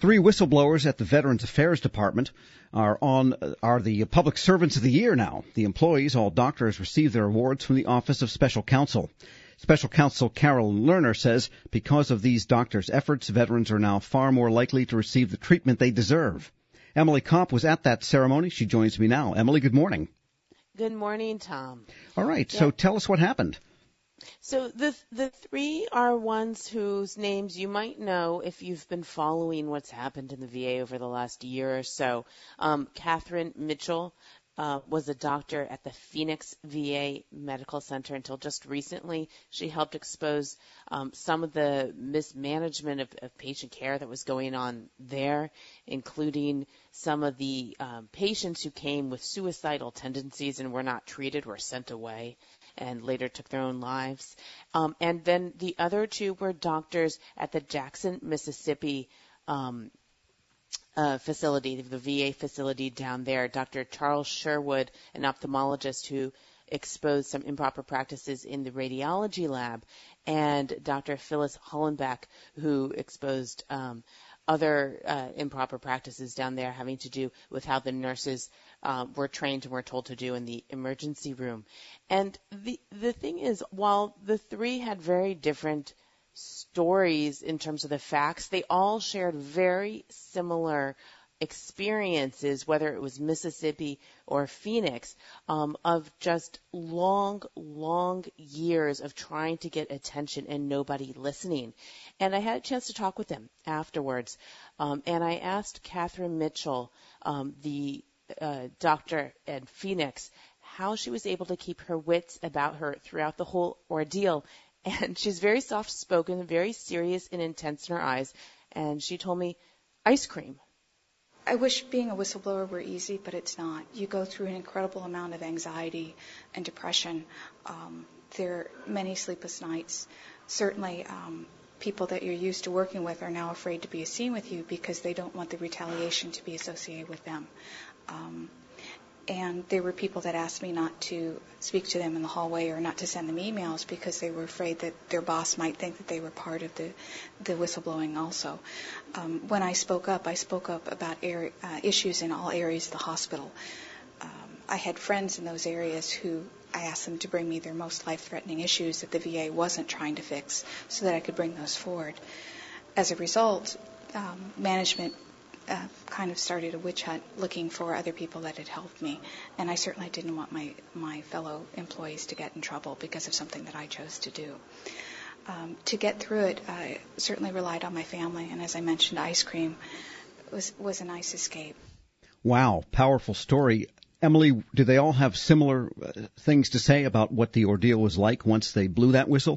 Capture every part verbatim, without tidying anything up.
Three whistleblowers at the Veterans Affairs Department are on are the Public Servants of the Year now. The employees, all doctors, receive their awards from the Office of Special Counsel. Special Counsel Carol Lerner says because of these doctors' efforts, veterans are now far more likely to receive the treatment they deserve. Emily Kopp was at that ceremony. She joins me now. Emily, good morning. Good morning, Tom. All right, yeah. So tell us what happened. So the the three are ones whose names you might know if you've been following what's happened in the V A over the last year or so. Um, Catherine Mitchell uh, was a doctor at the Phoenix V A Medical Center until just recently. She helped expose um, some of the mismanagement of, of patient care that was going on there, including some of the um, patients who came with suicidal tendencies and were not treated, were sent away, and later took their own lives. Um, and then the other two were doctors at the Jackson, Mississippi um, uh, facility, the V A facility down there. Doctor Charles Sherwood, an ophthalmologist who exposed some improper practices in the radiology lab, and Doctor Phyllis Hollenbeck, who exposed um, other uh, improper practices down there having to do with how the nurses uh, were trained and were told to do in the emergency room. And the the thing is, while the three had very different stories in terms of the facts, they all shared very similar experiences, whether it was Mississippi or Phoenix, um, of just long, long years of trying to get attention and nobody listening. And I had a chance to talk with them afterwards, um, and I asked Catherine Mitchell, um, the uh, doctor at Phoenix, how she was able to keep her wits about her throughout the whole ordeal. And she's very soft-spoken, very serious and intense in her eyes, and she told me, ice cream. I wish being a whistleblower were easy, but it's not. You go through an incredible amount of anxiety and depression. Um, there are many sleepless nights. Certainly, um, people that you're used to working with are now afraid to be seen with you because they don't want the retaliation to be associated with them. Um, and there were people that asked me not to speak to them in the hallway or not to send them emails because they were afraid that their boss might think that they were part of the, the whistleblowing also. Um, when I spoke up, I spoke up about area, uh, issues in all areas of the hospital. Um, I had friends in those areas who I asked them to bring me their most life-threatening issues that the V A wasn't trying to fix so that I could bring those forward. As a result, um, management Uh, kind of started a witch hunt looking for other people that had helped me. And I certainly didn't want my, my fellow employees to get in trouble because of something that I chose to do. Um, to get through it, I certainly relied on my family. And as I mentioned, ice cream was, was a nice escape. Wow, powerful story. Emily, do they all have similar uh, things to say about what the ordeal was like once they blew that whistle?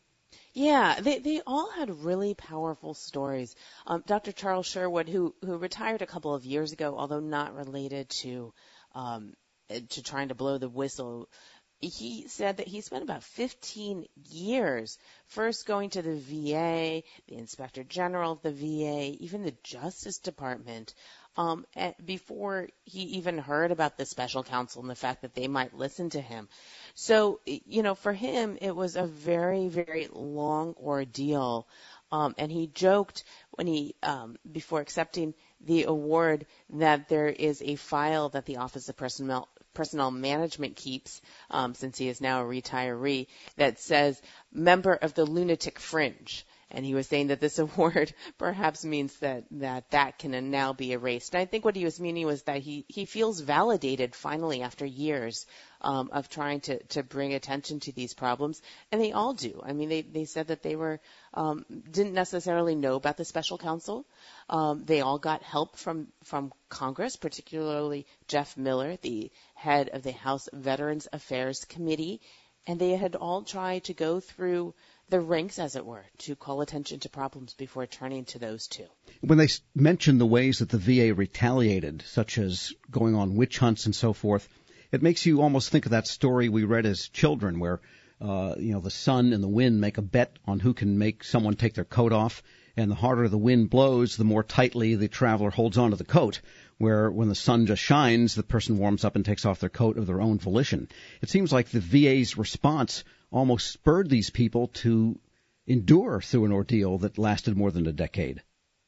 Yeah, they they all had really powerful stories. Um, Doctor Charles Sherwood, who who retired a couple of years ago, although not related to um, to trying to blow the whistle, he said that he spent about fifteen years first going to the V A, the Inspector General of the V A, even the Justice Department, um, before he even heard about the special counsel and the fact that they might listen to him. So, you know, for him, it was a very, very long ordeal. Um, and he joked when he, um, before accepting the award, that there is a file that the Office of Personnel, Personnel Management keeps, um, since he is now a retiree, that says member of the lunatic fringe. And he was saying that this award perhaps means that that, that can now be erased. And I think what he was meaning was that he, he feels validated finally after years um, of trying to, to bring attention to these problems. And they all do. I mean, they, they said that they were um, didn't necessarily know about the special counsel. Um, they all got help from, from Congress, particularly Jeff Miller, the head of the House Veterans Affairs Committee. And they had all tried to go through the ranks, as it were, to call attention to problems before turning to those two. When they mention the ways that the V A retaliated, such as going on witch hunts and so forth, it makes you almost think of that story we read as children where, uh, you know, the sun and the wind make a bet on who can make someone take their coat off, and the harder the wind blows, the more tightly the traveler holds onto the coat, where when the sun just shines, the person warms up and takes off their coat of their own volition. It seems like the V A's response almost spurred these people to endure through an ordeal that lasted more than a decade.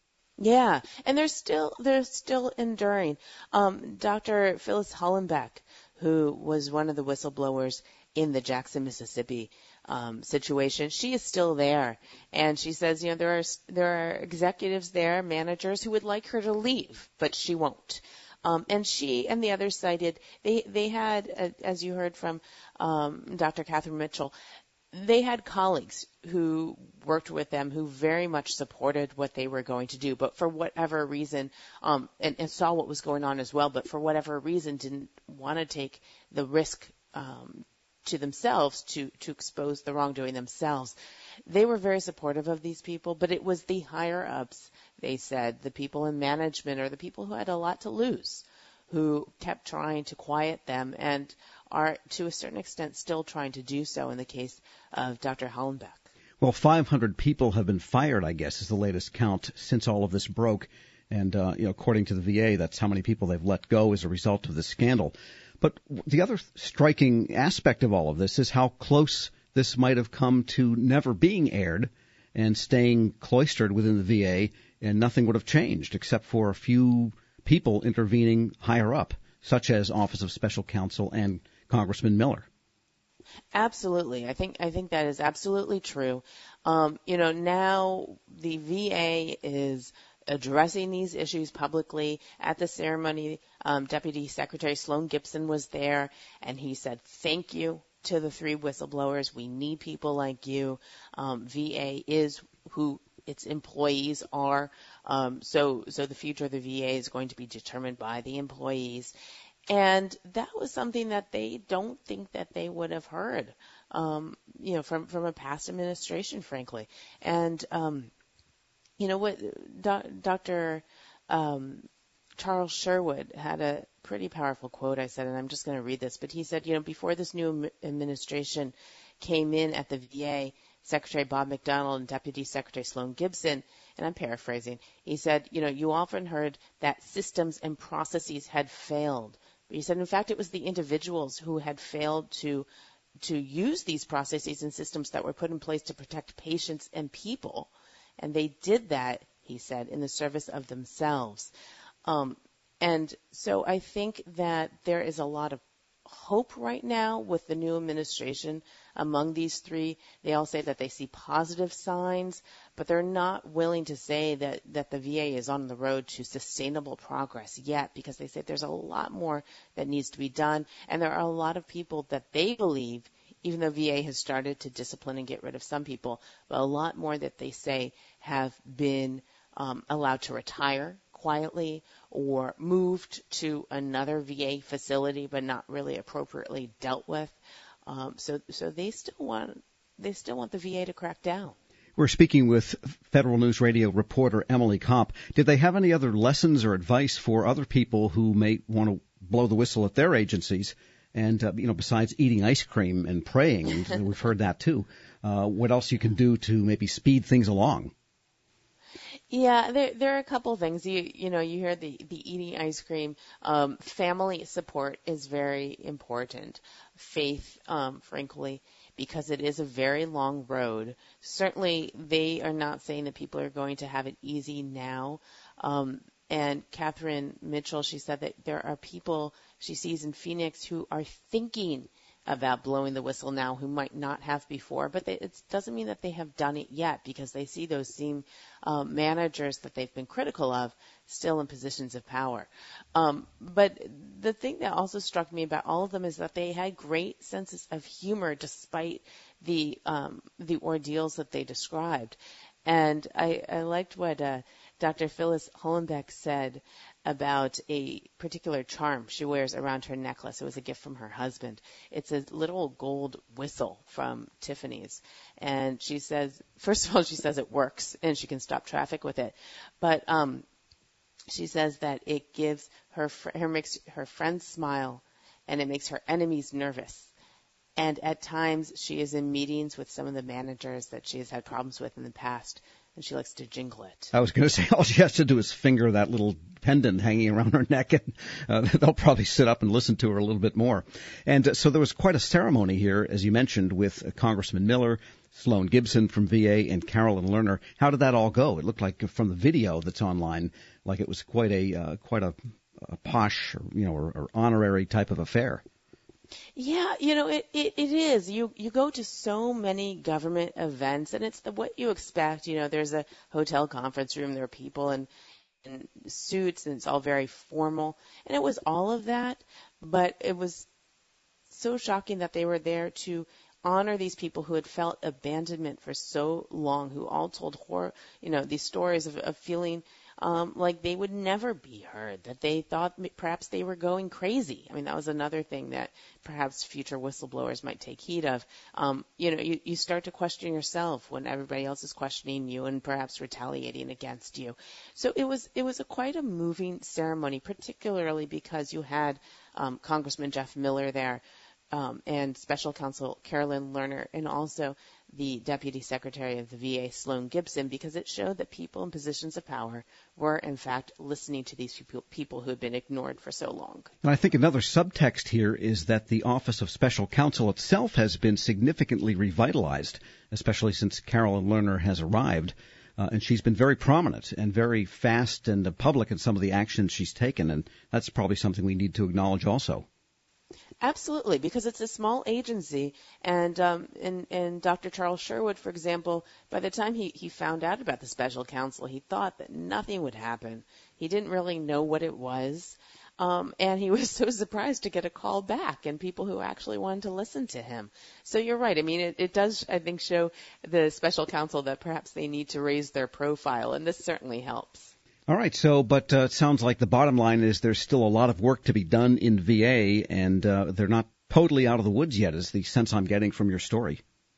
Yeah, and they're still they're still enduring. Um, Doctor Phyllis Hollenbeck, who was one of the whistleblowers in the Jackson, Mississippi um, situation, she is still there, and she says, you know, there are there are executives there, managers who would like her to leave, but she won't. Um, and she and the others cited they they had, uh, as you heard from um, Doctor Catherine Mitchell, they had colleagues who worked with them who very much supported what they were going to do, but for whatever reason, um, and, and saw what was going on as well, but for whatever reason didn't want to take the risk um, to themselves to, to expose the wrongdoing themselves. They were very supportive of these people, but it was the higher-ups, they said, the people in management or the people who had a lot to lose, who kept trying to quiet them and are, to a certain extent, still trying to do so in the case of Doctor Hollenbeck. Well, five hundred people have been fired, I guess, is the latest count since all of this broke. And, uh, you know, according to the V A, that's how many people they've let go as a result of this scandal. But the other striking aspect of all of this is how close this might have come to never being aired and staying cloistered within the V A, and nothing would have changed except for a few people intervening higher up, such as Office of Special Counsel and Congressman Miller. Absolutely. I think I think that is absolutely true. Um, you know, now the V A is addressing these issues publicly. At the ceremony, um, Deputy Secretary Sloan Gibson was there, and he said, thank you to the three whistleblowers. We need people like you. Um, V A is who its employees are. Um, so, so the future of the V A is going to be determined by the employees. And that was something that they don't think that they would have heard, um, you know, from, from a past administration, frankly. And, um, you know what, Do- Doctor Um, Charles Sherwood had a pretty powerful quote, I said, and I'm just going to read this, but he said, you know, before this new administration came in at the V A, Secretary Bob McDonnell and Deputy Secretary Sloan Gibson, and I'm paraphrasing, he said, you know, you often heard that systems and processes had failed. But he said, in fact, it was the individuals who had failed to to use these processes and systems that were put in place to protect patients and people. And they did that, he said, in the service of themselves. Um, and so I think that there is a lot of hope right now with the new administration among these three. They all say that they see positive signs, but they're not willing to say that, that the V A is on the road to sustainable progress yet, because they say there's a lot more that needs to be done. And there are a lot of people that they believe, even though V A has started to discipline and get rid of some people, but a lot more that they say have been um, allowed to retire quietly or moved to another V A facility but not really appropriately dealt with. Um, so, so they still want they still want the V A to crack down. We're speaking with Federal News Radio reporter Emily Kopp. Did they have any other lessons or advice for other people who may want to blow the whistle at their agencies? And, uh, you know, besides eating ice cream and praying, and we've heard that too, uh, what else you can do to maybe speed things along? Yeah, there there are a couple of things. You you know, you hear the, the eating ice cream. Um, family support is very important. Faith, um, frankly, because it is a very long road. Certainly, they are not saying that people are going to have it easy now. Um, and Catherine Mitchell, she said that there are people she sees in Phoenix who are thinking about blowing the whistle now who might not have before, but they, it doesn't mean that they have done it yet, because they see those same um, managers that they've been critical of still in positions of power. Um, but the thing that also struck me about all of them is that they had great senses of humor despite the um, the ordeals that they described. And I, I liked what uh, Doctor Phyllis Hollenbeck said about a particular charm she wears around her necklace. It was a gift from her husband. It's a little gold whistle from Tiffany's. And she says, first of all, she says it works and she can stop traffic with it. But um, she says that it gives her, fr- her makes her friends smile and it makes her enemies nervous. And at times she is in meetings with some of the managers that she has had problems with in the past, and she likes to jingle it. I was going to say, all she has to do is finger that little pendant hanging around her neck, and uh, they'll probably sit up and listen to her a little bit more. And uh, so there was quite a ceremony here, as you mentioned, with uh, Congressman Miller, Sloan Gibson from V A and Carolyn Lerner. How did that all go? It looked like from the video that's online, like it was quite a uh, quite a, a posh, or, you know, or, or honorary type of affair. Yeah, you know, it, it, it is. You you go to so many government events, and it's the, what you expect. You know, there's a hotel conference room, there are people in, in suits, and it's all very formal. And it was all of that, but it was so shocking that they were there to honor these people who had felt abandonment for so long, who all told horror, you know, these stories of, of feeling Um, like they would never be heard, that they thought perhaps they were going crazy. I mean, that was another thing that perhaps future whistleblowers might take heed of. Um, you know, you, you start to question yourself when everybody else is questioning you and perhaps retaliating against you. So it was it was a quite a moving ceremony, particularly because you had um, Congressman Jeff Miller there, um, and Special Counsel Carolyn Lerner, and also the Deputy Secretary of the V A, Sloan Gibson, because it showed that people in positions of power were, in fact, listening to these people, people who had been ignored for so long. And I think another subtext here is that the Office of Special Counsel itself has been significantly revitalized, especially since Carolyn Lerner has arrived. Uh, and she's been very prominent and very fast and uh, public in some of the actions she's taken, and that's probably something we need to acknowledge also. Absolutely, because it's a small agency, and um, and, and Doctor Charles Sherwood, for example, by the time he, he found out about the special counsel, he thought that nothing would happen. He didn't really know what it was, um, and he was so surprised to get a call back and people who actually wanted to listen to him. So you're right. I mean, it, it does, I think, show the special counsel that perhaps they need to raise their profile, and this certainly helps. All right, so, but uh, it sounds like the bottom line is there's still a lot of work to be done in V A, and uh, they're not totally out of the woods yet, is the sense I'm getting from your story.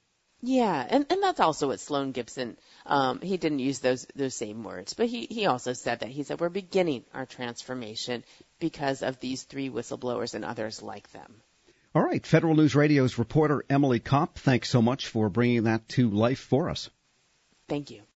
Yeah, and, and that's also what Sloan Gibson, um, he didn't use those those same words, but he, he also said that. He said, we're beginning our transformation because of these three whistleblowers and others like them. All right, Federal News Radio's reporter Emily Kopp, thanks so much for bringing that to life for us. Thank you.